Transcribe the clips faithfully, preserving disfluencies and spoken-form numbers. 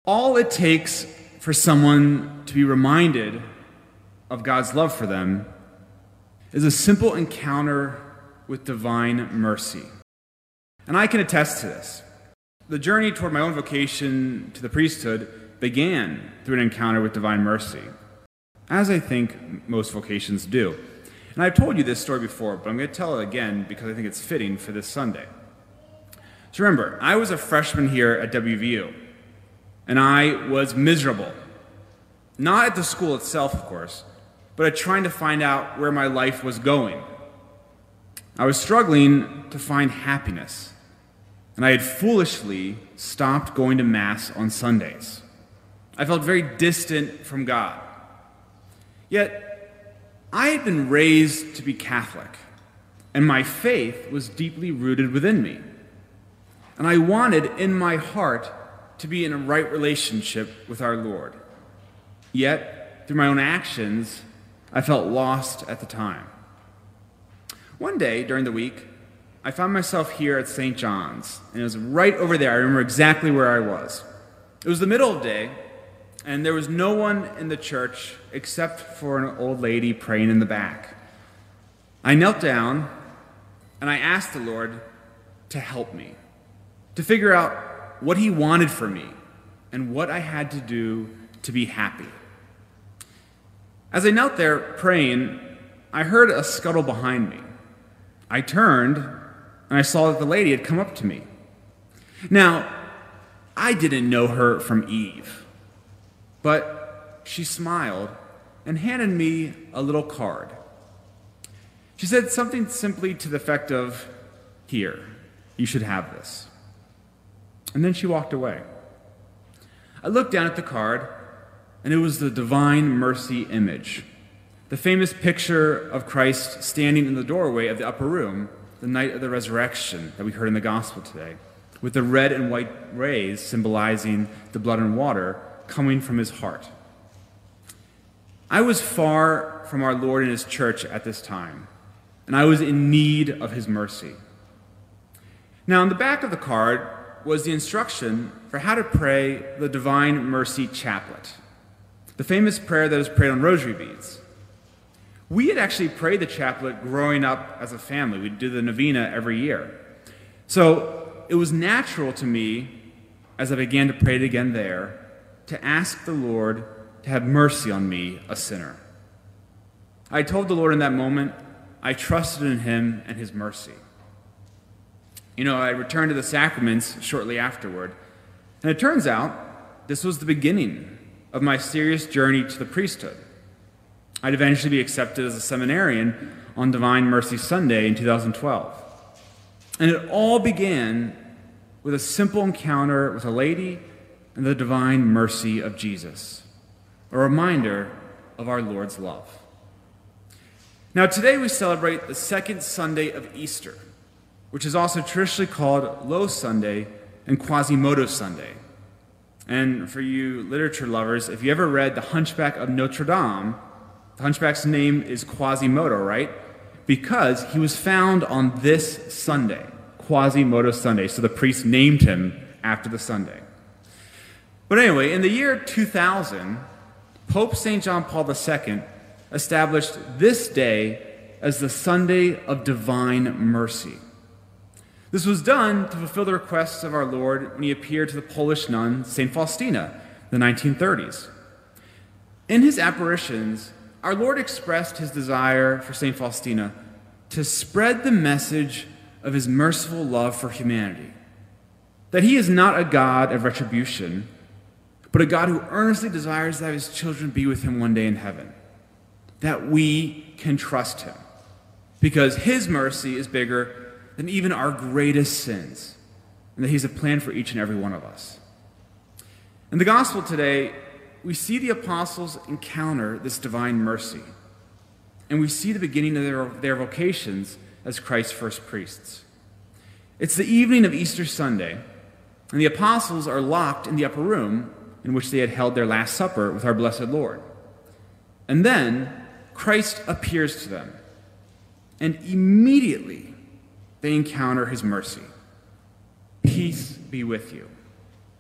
All it takes for someone to be reminded of God's love for them is a simple encounter with divine mercy. And I can attest to this. The journey toward my own vocation to the priesthood began through an encounter with divine mercy, as I think most vocations do. And I've told you this story before, but I'm going to tell it again because I think it's fitting for this Sunday. So remember, I was a freshman here at W V U, and I was miserable. Not at the school itself, of course, but at trying to find out where my life was going. I was struggling to find happiness, and I had foolishly stopped going to Mass on Sundays. I felt very distant from God. Yet, I had been raised to be Catholic, and my faith was deeply rooted within me. And I wanted, in my heart, to be in a right relationship with our Lord. Yet, through my own actions, I felt lost at the time. One day, during the week, I found myself here at Saint John's, and it was right over there. I remember exactly where I was. It was the middle of the day, and there was no one in the church except for an old lady praying in the back. I knelt down, and I asked the Lord to help me, to figure out what He wanted for me and what I had to do to be happy. As I knelt there praying, I heard a scuttle behind me. I turned, and I saw that the lady had come up to me. Now, I didn't know her from Eve, but she smiled and handed me a little card. She said something simply to the effect of, "Here, you should have this." And then she walked away. I looked down at the card, and it was the Divine Mercy image, the famous picture of Christ standing in the doorway of the upper room the night of the resurrection that we heard in the gospel today, with the red and white rays symbolizing the blood and water coming from His heart. I was far from our Lord and His church at this time, and I was in need of His mercy. Now, on the back of the card was the instruction for how to pray the Divine Mercy Chaplet, the famous prayer that is prayed on rosary beads. We had actually prayed the chaplet growing up as a family. We'd do the novena every year. So it was natural to me, as I began to pray it again there, to ask the Lord to have mercy on me, a sinner. I told the Lord in that moment I trusted in Him and His mercy. You know, I returned to the sacraments shortly afterward, and it turns out this was the beginning of my serious journey to the priesthood. I'd eventually be accepted as a seminarian on Divine Mercy Sunday in two thousand twelve. And it all began with a simple encounter with a lady and the divine mercy of Jesus, a reminder of our Lord's love. Now, today we celebrate the second Sunday of Easter, which is also traditionally called Low Sunday and Quasimodo Sunday. And for you literature lovers, if you ever read The Hunchback of Notre Dame, the Hunchback's name is Quasimodo, right? Because he was found on this Sunday, Quasimodo Sunday. So the priest named him after the Sunday. But anyway, in the year two thousand, Pope Saint John Paul the Second established this day as the Sunday of Divine Mercy. This was done to fulfill the requests of our Lord when He appeared to the Polish nun, Saint Faustina, in the nineteen thirties. In His apparitions, our Lord expressed His desire for Saint Faustina to spread the message of His merciful love for humanity, that He is not a God of retribution, but a God who earnestly desires that His children be with Him one day in heaven, that we can trust Him, because His mercy is bigger than even our greatest sins, and that He has a plan for each and every one of us. In the gospel today, we see the apostles encounter this divine mercy, and we see the beginning of their, their vocations as Christ's first priests. It's the evening of Easter Sunday, and the apostles are locked in the upper room in which they had held their Last Supper with our blessed Lord. And then Christ appears to them, and immediately they encounter His mercy. Peace be with you.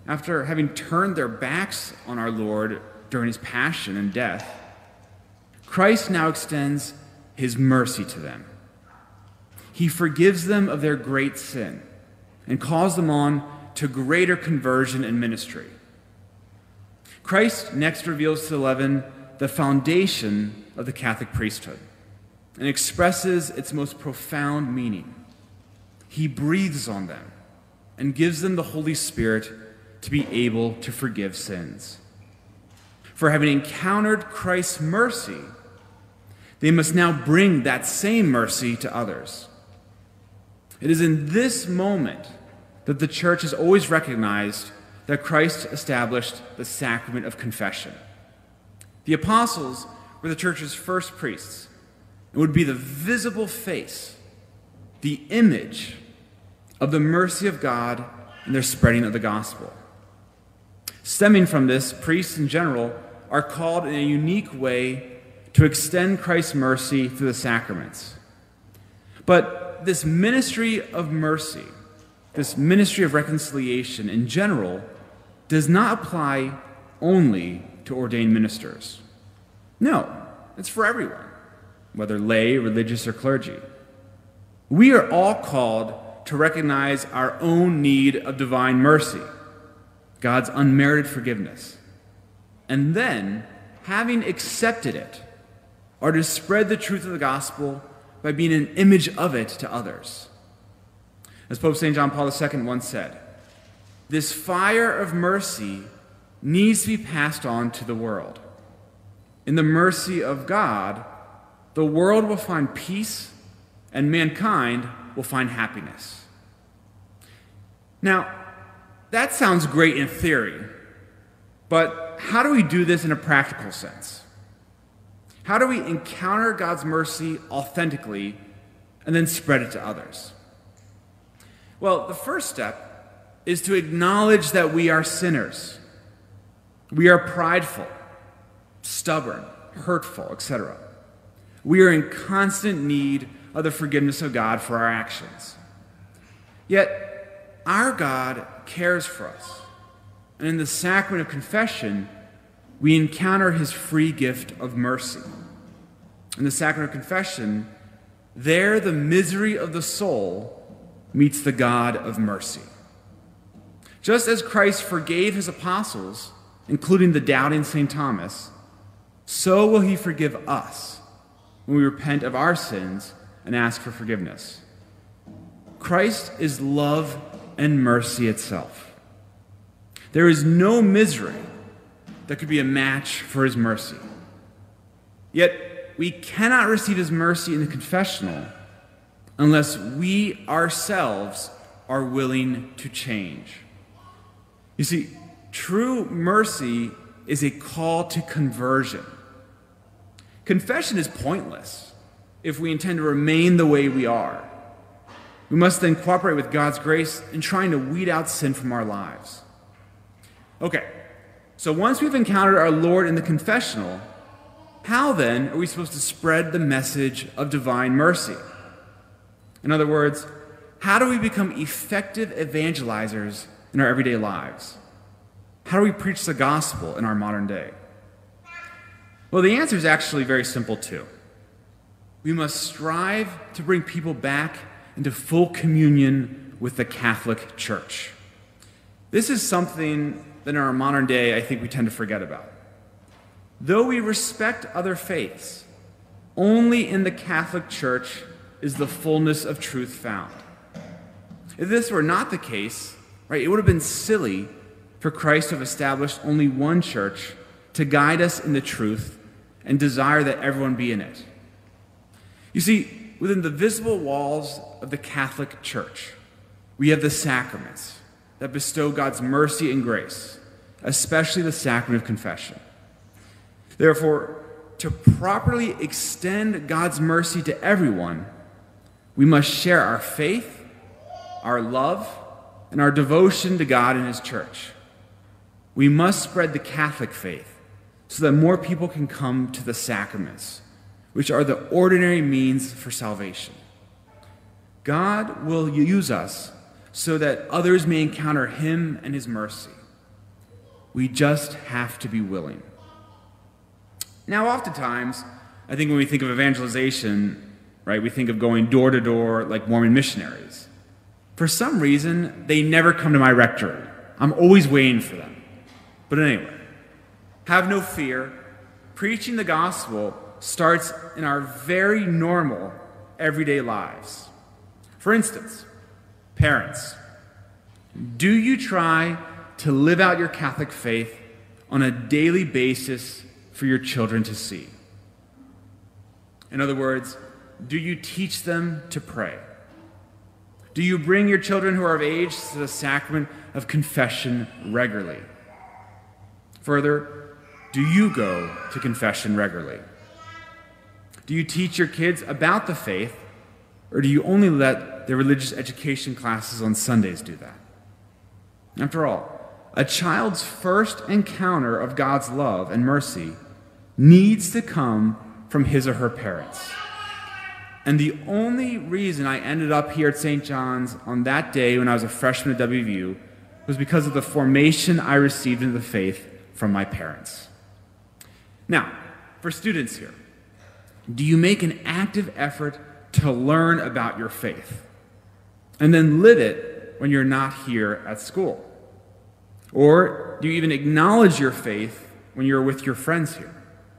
after having turned their backs on our Lord during his passion and death, Christ now extends his mercy to them. He forgives them of their great sin and calls them on to greater conversion and ministry. Christ next reveals to the eleven the foundation of the Catholic priesthood and expresses its most profound meaning. He breathes on them and gives them the Holy Spirit to be able to forgive sins. For having encountered Christ's mercy, they must now bring that same mercy to others. It is in this moment that the church has always recognized that Christ established the sacrament of confession. The apostles were the church's first priests and would be the visible face, the image of the mercy of God in their spreading of the gospel. Stemming from this, priests in general are called in a unique way to extend Christ's mercy through the sacraments. But this ministry of mercy, this ministry of reconciliation in general, does not apply only to ordained ministers. No, it's for everyone, whether lay, religious, or clergy. We are all called to recognize our own need of divine mercy, God's unmerited forgiveness, and then, having accepted it, are to spread the truth of the gospel by being an image of it to others. As Pope Saint John Paul the Second once said, this fire of mercy needs to be passed on to the world. In the mercy of God, the world will find peace and mankind will find happiness. Now, that sounds great in theory, but how do we do this in a practical sense? How do we encounter God's mercy authentically and then spread it to others? Well, the first step is to acknowledge that we are sinners. We are prideful, stubborn, hurtful, et cetera. We are in constant need of the forgiveness of God for our actions. Yet, our God cares for us. And in the sacrament of confession, we encounter his free gift of mercy. In the sacrament of confession, there the misery of the soul meets the God of mercy. Just as Christ forgave his apostles, including the doubting Saint Thomas, so will he forgive us when we repent of our sins and ask for forgiveness. Christ is love and mercy itself. There is no misery that could be a match for his mercy. Yet we cannot receive his mercy in the confessional unless we ourselves are willing to change. You see, true mercy is a call to conversion. Confession is pointless if we intend to remain the way we are. We must then cooperate with God's grace in trying to weed out sin from our lives. Okay, so once we've encountered our Lord in the confessional, how then are we supposed to spread the message of divine mercy? In other words, how do we become effective evangelizers in our everyday lives? How do we preach the gospel in our modern day? Well, the answer is actually very simple too. We must strive to bring people back into full communion with the Catholic Church. This is something that in our modern day I think we tend to forget about. Though we respect other faiths, only in the Catholic Church is the fullness of truth found. If this were not the case, right, it would have been silly for Christ to have established only one church to guide us in the truth and desire that everyone be in it. You see, within the visible walls of the Catholic Church, we have the sacraments that bestow God's mercy and grace, especially the sacrament of confession. Therefore, to properly extend God's mercy to everyone, we must share our faith, our love, and our devotion to God and his church. We must spread the Catholic faith so that more people can come to the sacraments, which are the ordinary means for salvation. God will use us so that others may encounter him and his mercy. We just have to be willing. Now, oftentimes, I think when we think of evangelization, right, we think of going door to door like Mormon missionaries. For some reason, they never come to my rectory. I'm always waiting for them. But anyway, have no fear. Preaching the gospel starts in our very normal, everyday lives. For instance, parents, do you try to live out your Catholic faith on a daily basis for your children to see? In other words, do you teach them to pray? Do you bring your children who are of age to the sacrament of confession regularly? Further, do you go to confession regularly? Do you teach your kids about the faith, or do you only let their religious education classes on Sundays do that? After all, a child's first encounter of God's love and mercy needs to come from his or her parents. And the only reason I ended up here at Saint John's on that day when I was a freshman at W V U was because of the formation I received in the faith from my parents. Now, for students here, do you make an active effort to learn about your faith and then live it when you're not here at school? Or do you even acknowledge your faith when you're with your friends here?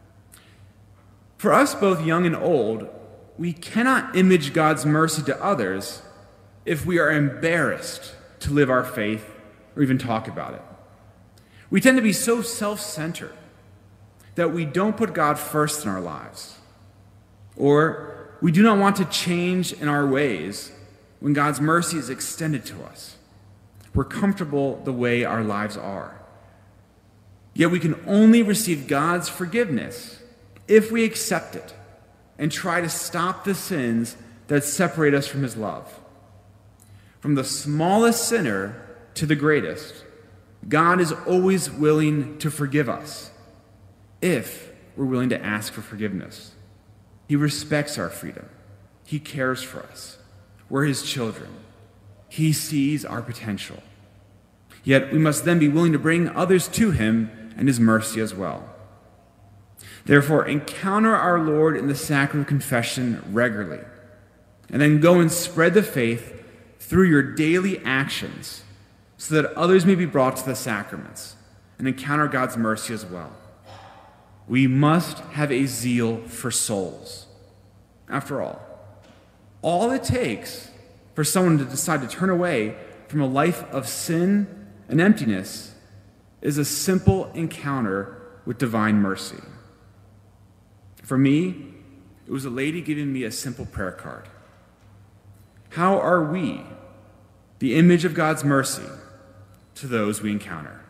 For us, both young and old, we cannot image God's mercy to others if we are embarrassed to live our faith or even talk about it. We tend to be so self-centered that we don't put God first in our lives. Or we do not want to change in our ways when God's mercy is extended to us. We're comfortable the way our lives are. Yet we can only receive God's forgiveness if we accept it and try to stop the sins that separate us from his love. From the smallest sinner to the greatest, God is always willing to forgive us if we're willing to ask for forgiveness. He respects our freedom. He cares for us. We're his children. He sees our potential. Yet we must then be willing to bring others to him and his mercy as well. Therefore, encounter our Lord in the sacrament of confession regularly, and then go and spread the faith through your daily actions so that others may be brought to the sacraments and encounter God's mercy as well. We must have a zeal for souls. After all, all it takes for someone to decide to turn away from a life of sin and emptiness is a simple encounter with divine mercy. For me, it was a lady giving me a simple prayer card. How are we the image of God's mercy to those we encounter?